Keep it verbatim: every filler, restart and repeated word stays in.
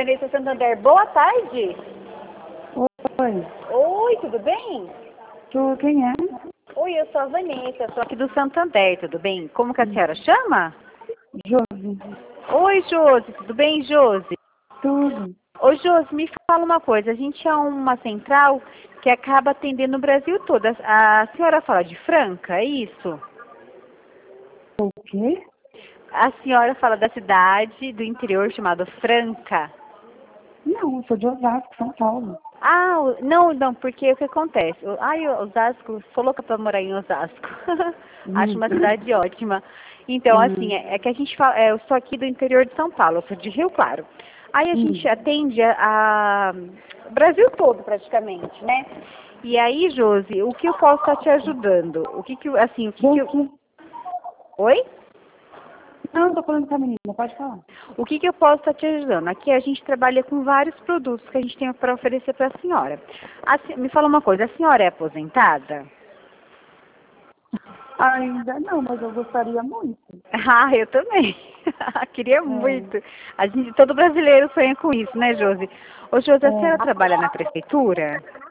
Vanessa Santander. Boa tarde. Oi. Oi, tudo bem? Tu, quem é? Oi, eu sou a Vanessa, sou aqui do Santander, tudo bem? Como que a senhora chama? Josi. Oi, Josi, tudo bem, Josi? Tudo. Ô, Josi, me fala uma coisa, a gente é uma central que acaba atendendo o Brasil todo. A, a senhora fala de Franca, é isso? O quê? A senhora fala da cidade do interior chamada Franca. Não, eu sou de Osasco, São Paulo. Ah, o- não, não, porque o que acontece? O- Ai, o- Osasco, sou louca pra morar em Osasco. Acho Hum. uma cidade ótima. Então, assim, Hum. é, é que a gente fala, é, eu sou aqui do interior de São Paulo, eu sou de Rio Claro. Aí a gente Hum. atende a, a- o Brasil todo, praticamente, né? E aí, Josi, o que eu posso estar te ajudando? O que que, eu- assim, o que que eu... Josi. Oi? Não, tô falando com a menina, pode falar. O que que eu posso estar te ajudando? Aqui a gente trabalha com vários produtos que a gente tem para oferecer para a senhora. A se- me fala uma coisa, a senhora é aposentada? Ainda não, mas eu gostaria muito. Ah, eu também. Queria É. muito. A gente, todo brasileiro sonha com isso, né, Josi? Ô, Josi, a senhora É. trabalha na prefeitura?